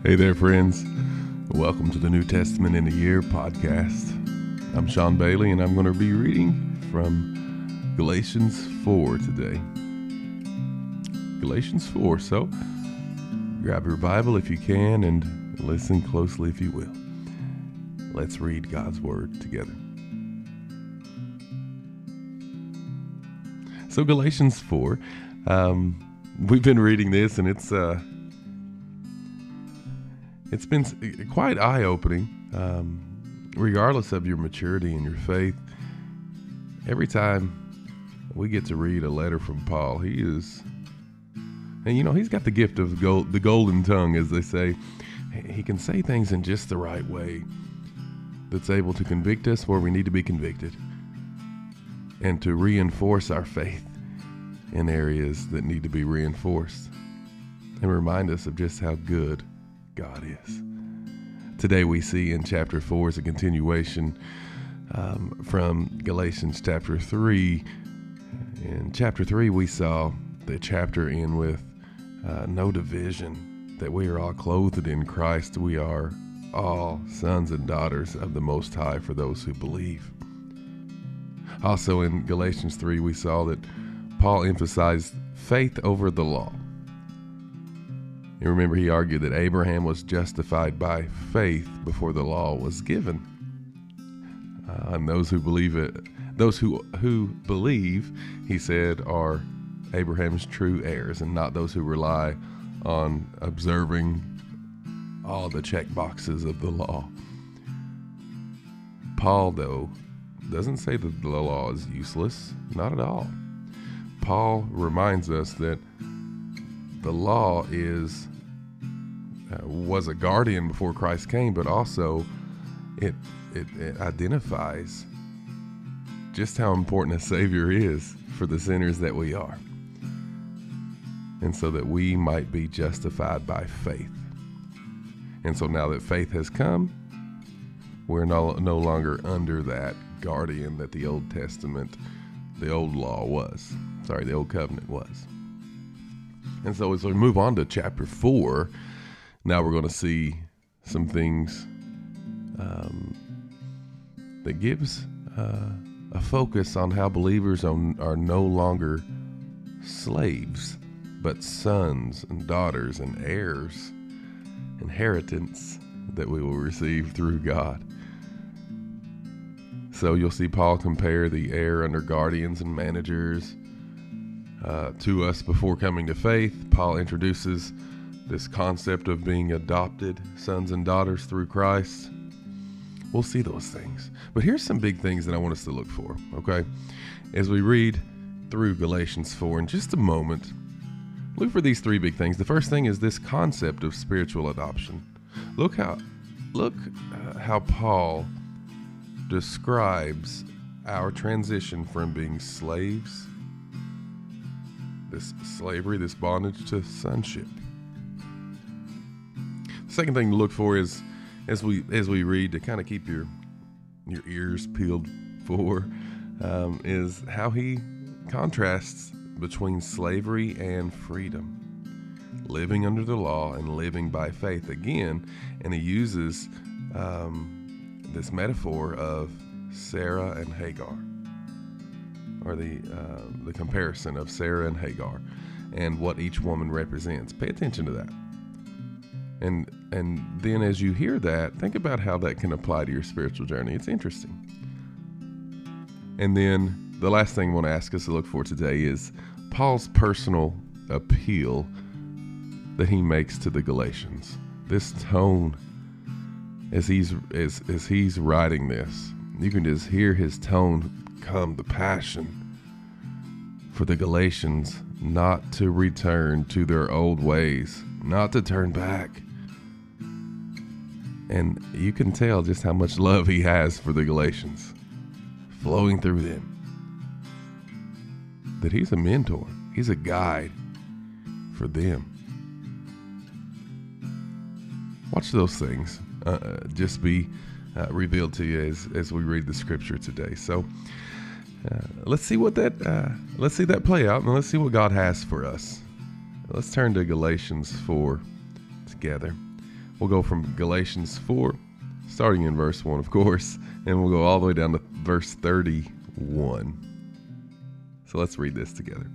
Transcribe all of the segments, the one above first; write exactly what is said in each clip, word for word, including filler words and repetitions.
Hey there, friends. Welcome to the New Testament in a Year podcast. I'm Sean Bailey, and I'm going to be reading from Galatians four today. Galatians four. So, grab your Bible if you can and listen closely if you will. Let's read God's Word together. So, Galatians four. Um, we've been reading this, and it's uh, it's been quite eye-opening. Um, regardless of your maturity and your faith, every time we get to read a letter from Paul, he is, and you know, he's got the gift of gold, the golden tongue, as they say. He can say things in just the right way that's able to convict us where we need to be convicted and to reinforce our faith in areas that need to be reinforced and remind us of just how good God is. Today we see in chapter four is a continuation um, from Galatians chapter three. In chapter three we saw the chapter end with uh, no division, that we are all clothed in Christ. We are all sons and daughters of the Most High for those who believe. Also in Galatians three we saw that Paul emphasized faith over the law. You remember he argued that Abraham was justified by faith before the law was given. Uh, and those who believe it, those who who believe, he said, are Abraham's true heirs and not those who rely on observing all the check boxes of the law. Paul, though, doesn't say that the law is useless. Not at all. Paul reminds us that the law is uh, was a guardian before Christ came, but also it, it it identifies just how important a Savior is for the sinners that we are, and so that we might be justified by faith. And so now that faith has come, we're no, no longer under that guardian that the Old Testament, the old law was. Sorry, the old covenant was. And so as we move on to chapter four, now we're going to see some things um, that gives uh, a focus on how believers are, are no longer slaves, but sons and daughters and heirs, inheritance that we will receive through God. So you'll see Paul compare the heir under guardians and managers Uh, to us before coming to faith. Paul introduces this concept of being adopted sons and daughters through Christ. We'll see those things. But here's some big things that I want us to look for, okay? As we read through Galatians four in just a moment, look for these three big things. The first thing is this concept of spiritual adoption. Look how, look uh, how Paul describes our transition from being slaves, this slavery, this bondage, to sonship. The second thing to look for is, as we as we read, to kind of keep your your ears peeled for, um, is how he contrasts between slavery and freedom, living under the law and living by faith again. And he uses um, this metaphor of Sarah and Hagar, or the uh, the comparison of Sarah and Hagar, and what each woman represents. Pay attention to that. And and then as you hear that, think about how that can apply to your spiritual journey. It's interesting. And then the last thing I want to ask us to look for today is Paul's personal appeal that he makes to the Galatians. This tone, as he's as, as he's writing this, you can just hear his tone come, the passion for the Galatians not to return to their old ways, not to turn back. And you can tell just how much love he has for the Galatians flowing through them. That he's a mentor, he's a guide for them. Watch those things uh, just be uh, revealed to you as, as we read the scripture today. So Uh, let's see what that uh, let's see that play out, and let's see what God has for us. Let's turn to Galatians four together. We'll go from Galatians four, starting in verse one, of course, and we'll go all the way down to verse thirty-one. So let's read this together.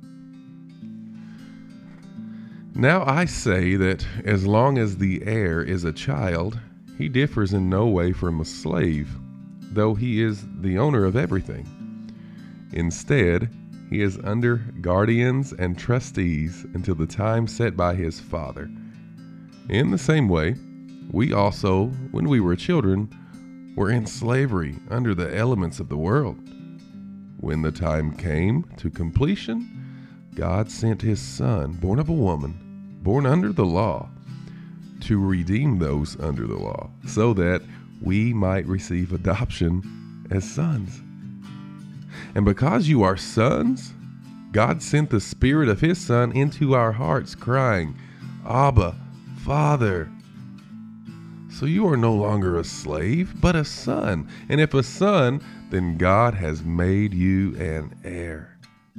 Now I say that as long as the heir is a child, he differs in no way from a slave, though he is the owner of everything. Instead, he is under guardians and trustees until the time set by his father. In the same way, we also, when we were children, were in slavery under the elements of the world. When the time came to completion, God sent his Son, born of a woman, born under the law, to redeem those under the law, so that we might receive adoption as sons. And because you are sons, God sent the Spirit of his Son into our hearts, crying, Abba, Father. So you are no longer a slave, but a son. And if a son, then God has made you an heir.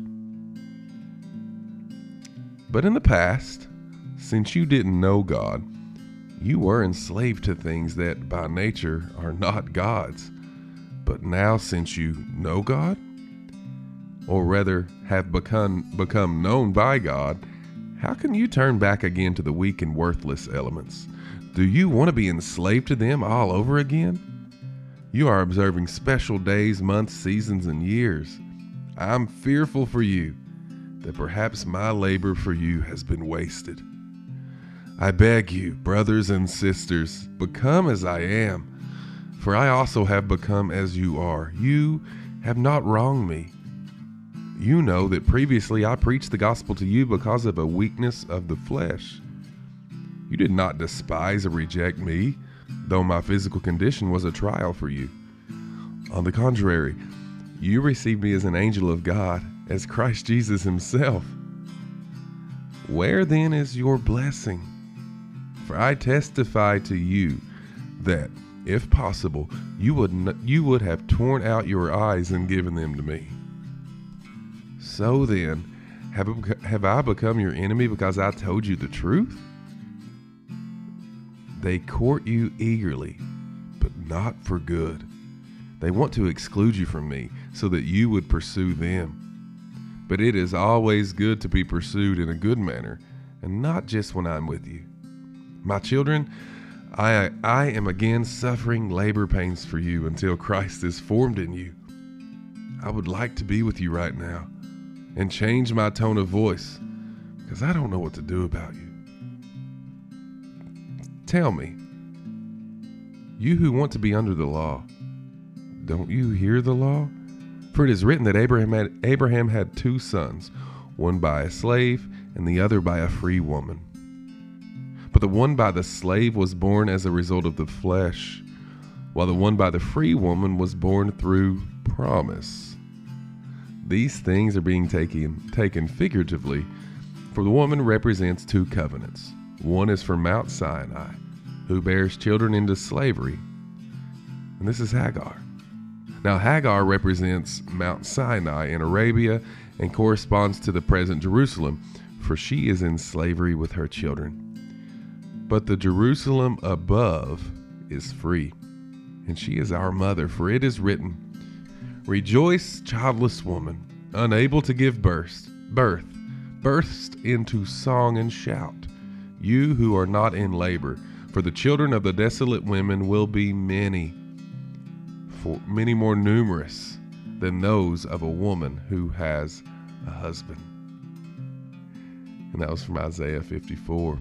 But in the past, since you didn't know God, you were enslaved to things that by nature are not God's. But now since you know God, or rather have become, become known by God, how can you turn back again to the weak and worthless elements? Do you want to be enslaved to them all over again? You are observing special days, months, seasons, and years. I'm fearful for you that perhaps my labor for you has been wasted. I beg you, brothers and sisters, become as I am, for I also have become as you are. You have not wronged me. You know that previously I preached the gospel to you because of a weakness of the flesh. You did not despise or reject me, though my physical condition was a trial for you. On the contrary, you received me as an angel of God, as Christ Jesus himself. Where then is your blessing? For I testify to you that, if possible, you would n- you would have torn out your eyes and given them to me. So then, have, have I become your enemy because I told you the truth? They court you eagerly, but not for good. They want to exclude you from me so that you would pursue them. But it is always good to be pursued in a good manner, and not just when I'm with you. My children, I, I am again suffering labor pains for you until Christ is formed in you. I would like to be with you right now and change my tone of voice because I don't know what to do about you. Tell me, you who want to be under the law, don't you hear the law? For it is written that Abraham had, Abraham had two sons, one by a slave and the other by a free woman. But the one by the slave was born as a result of the flesh, while the one by the free woman was born through promise. These things are being taken, taken figuratively, for the woman represents two covenants. One is for Mount Sinai, who bears children into slavery, and this is Hagar. Now Hagar represents Mount Sinai in Arabia and corresponds to the present Jerusalem, for she is in slavery with her children. But the Jerusalem above is free, and she is our mother, for it is written, Rejoice, childless woman, unable to give birth, birth, burst into song and shout, you who are not in labor, for the children of the desolate women will be many, for many more numerous than those of a woman who has a husband. And that was from Isaiah fifty-four.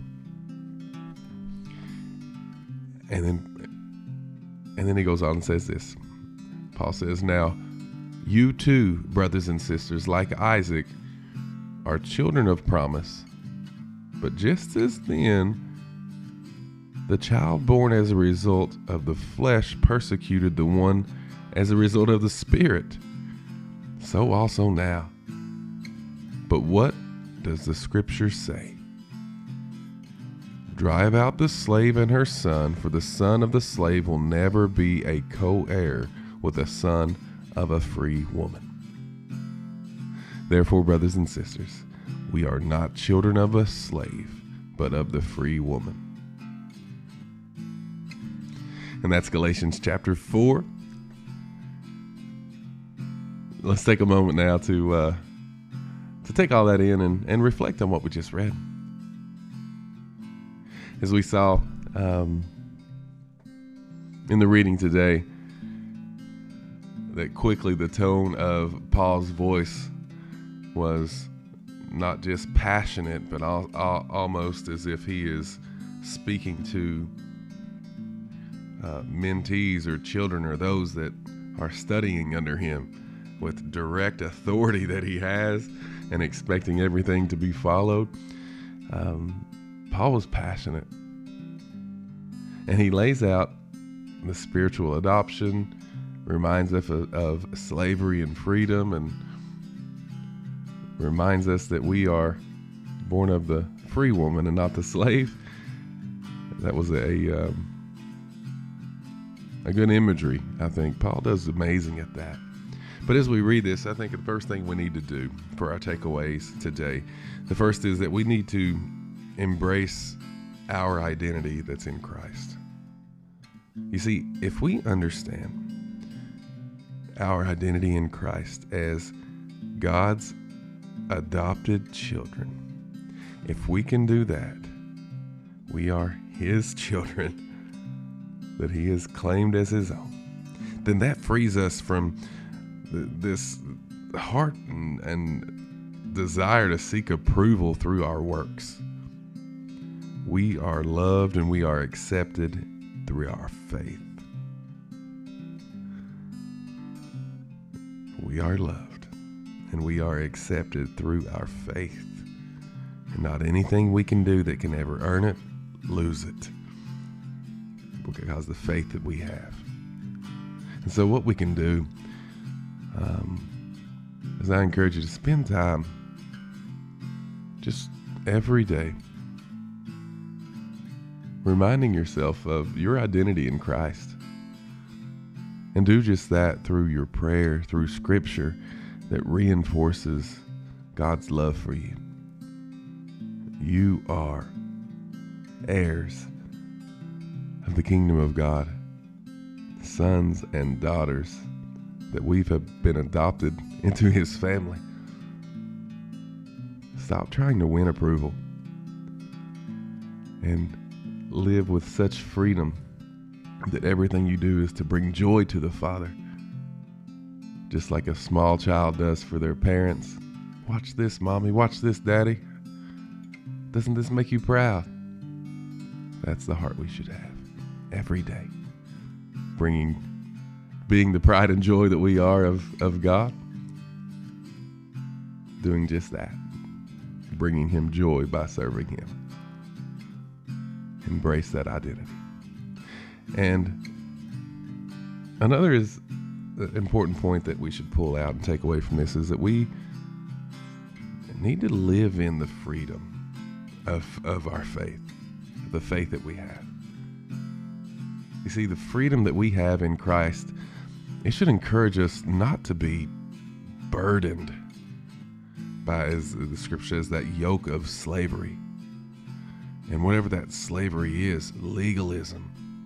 And then, and then he goes on and says this. Paul says, now, you too, brothers and sisters, like Isaac, are children of promise. But just as then, the child born as a result of the flesh persecuted the one as a result of the Spirit, so also now. But what does the Scripture say? Drive out the slave and her son, for the son of the slave will never be a co-heir with the son of a free woman. Therefore, brothers and sisters, we are not children of a slave, but of the free woman. And that's Galatians chapter four. Let's take a moment now to uh, to take all that in and, and reflect on what we just read. As we saw um, in the reading today, that quickly the tone of Paul's voice was not just passionate, but al- al- almost as if he is speaking to uh, mentees or children or those that are studying under him with direct authority that he has and expecting everything to be followed. Um, Paul was passionate, and he lays out the spiritual adoption, reminds us of, of slavery and freedom, and reminds us that we are born of the free woman and not the slave. That was a um, a good imagery, I think. Paul does amazing at that. But as we read this, I think the first thing we need to do for our takeaways today, the first is that we need to embrace our identity that's in Christ. You see, if we understand our identity in Christ as God's adopted children, if we can do that, we are His children that He has claimed as His own, then that frees us from th- this heart and, and desire to seek approval through our works. We are loved and we are accepted through our faith. We are loved and we are accepted through our faith, and not anything we can do that can ever earn it, lose it, because the faith that we have. And so what we can do um, is I encourage you to spend time just every day reminding yourself of your identity in Christ. And do just that through your prayer, through scripture that reinforces God's love for you. You are heirs of the kingdom of God, sons and daughters, that we've been adopted into His family. Stop trying to win approval and live with such freedom that everything you do is to bring joy to the Father, just like a small child does for their parents. Watch this, Mommy. Watch this, Daddy. Doesn't this make you proud? That's the heart we should have every day, bringing, being the pride and joy that we are of, of God, doing just that, bringing Him joy by serving Him. Embrace that identity. And another is important point that we should pull out and take away from this is that we need to live in the freedom of, of our faith, the faith that we have. You see, the freedom that we have in Christ, it should encourage us not to be burdened by, as the scripture says, that yoke of slavery. And whatever that slavery is, legalism,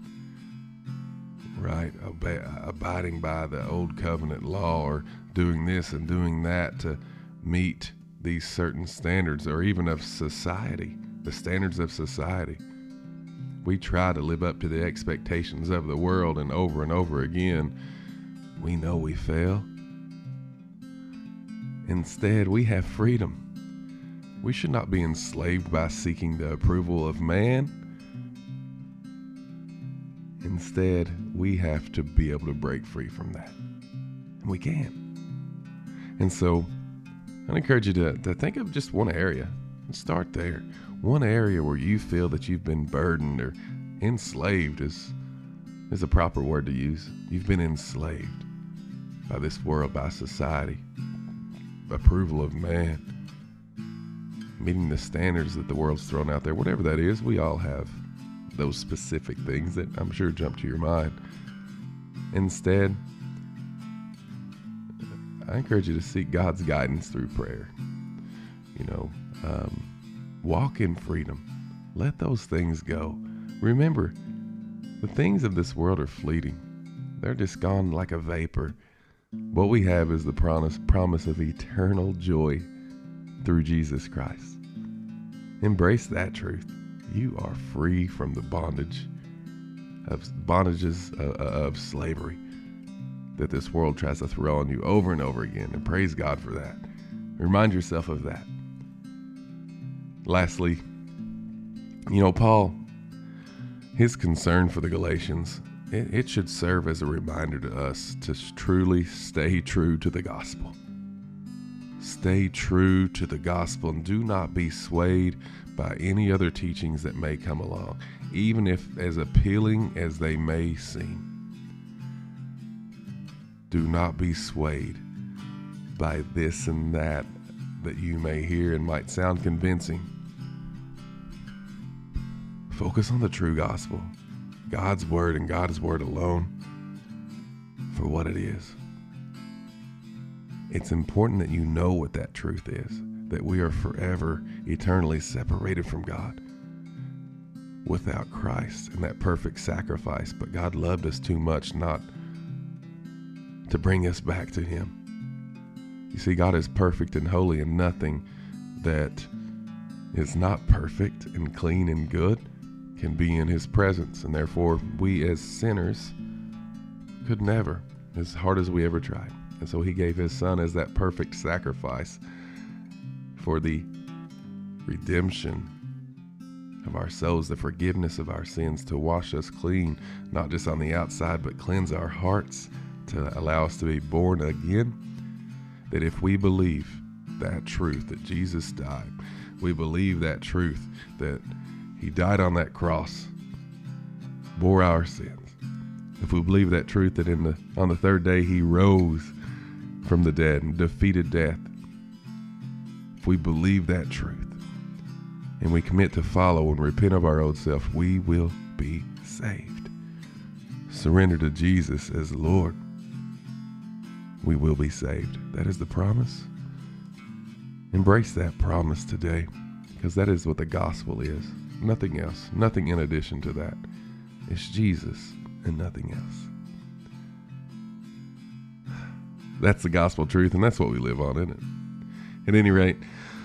right? Ob- abiding by the old covenant law, or doing this and doing that to meet these certain standards, or even of society, the standards of society. We try to live up to the expectations of the world, and over and over again, we know we fail. Instead, we have freedom. We should not be enslaved by seeking the approval of man. Instead, we have to be able to break free from that. And we can. And so, I encourage you to, to think of just one area and start there. One area where you feel that you've been burdened, or enslaved is, is a proper word to use. You've been enslaved by this world, by society, approval of man, meeting the standards that the world's thrown out there. Whatever that is, we all have those specific things that I'm sure jump to your mind. Instead, I encourage you to seek God's guidance through prayer. You know, um, walk in freedom. Let those things go. Remember, The things of this world are fleeting. They're just gone like a vapor. What we have is the promise, promise of eternal joy through Jesus Christ. Embrace that truth. You are free from the bondage of bondages of, of slavery that this world tries to throw on you over and over again, and praise God for that. Remind yourself of that. Lastly, you know, Paul, his concern for the Galatians, it, it should serve as a reminder to us to truly stay true to the gospel. Stay true to the gospel and do not be swayed by any other teachings that may come along, even if as appealing as they may seem. Do not be swayed by this and that that you may hear and might sound convincing. Focus on the true gospel, God's word and God's word alone, for what it is. It's important that you know what that truth is, that we are forever, eternally separated from God without Christ and that perfect sacrifice. But God loved us too much not to bring us back to Him. You see, God is perfect and holy, and nothing that is not perfect and clean and good can be in His presence. And therefore, we as sinners could never, as hard as we ever tried. And so He gave His Son as that perfect sacrifice for the redemption of our souls, the forgiveness of our sins, to wash us clean, not just on the outside, but cleanse our hearts, to allow us to be born again. That if we believe that truth, that Jesus died, we believe that truth, that He died on that cross, bore our sins. If we believe that truth, that in the on the third day He rose from the dead and defeated death. If we believe that truth and we commit to follow and repent of our old self, we will be saved. Surrender to Jesus as Lord. We will be saved. That is the promise. Embrace that promise today, because that is what the gospel is. Nothing else. Nothing in addition to that. It's Jesus and nothing else. That's the gospel truth, and that's what we live on, isn't it? At any rate,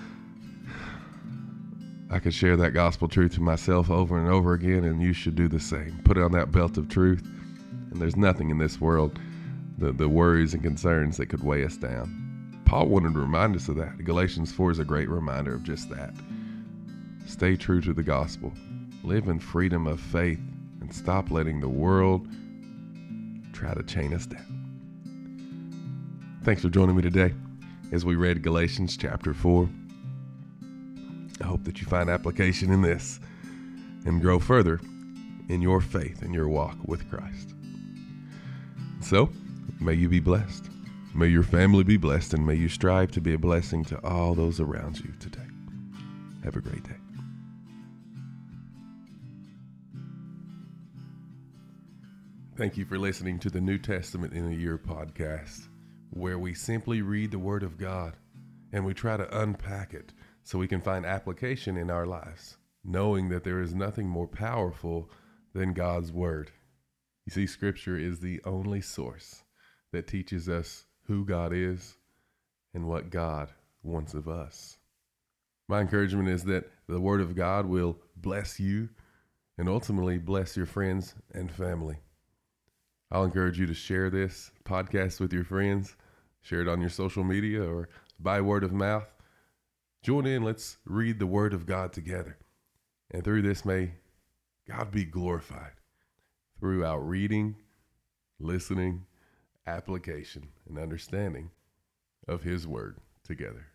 I could share that gospel truth to myself over and over again, and you should do the same. Put it on that belt of truth, and there's nothing in this world, the, the worries and concerns that could weigh us down. Paul wanted to remind us of that. Galatians four is a great reminder of just that. Stay true to the gospel. Live in freedom of faith, and stop letting the world try to chain us down. Thanks for joining me today as we read Galatians chapter four. I hope that you find application in this and grow further in your faith and your walk with Christ. So, may you be blessed. May your family be blessed, and may you strive to be a blessing to all those around you today. Have a great day. Thank you for listening to the New Testament in a Year podcast, where we simply read the Word of God and we try to unpack it so we can find application in our lives, knowing that there is nothing more powerful than God's Word. You see, Scripture is the only source that teaches us who God is and what God wants of us. My encouragement is that the Word of God will bless you and ultimately bless your friends and family. I'll encourage you to share this podcast with your friends. Share it on your social media or by word of mouth. Join in. Let's read the Word of God together. And through this, may God be glorified through our reading, listening, application, and understanding of His Word together.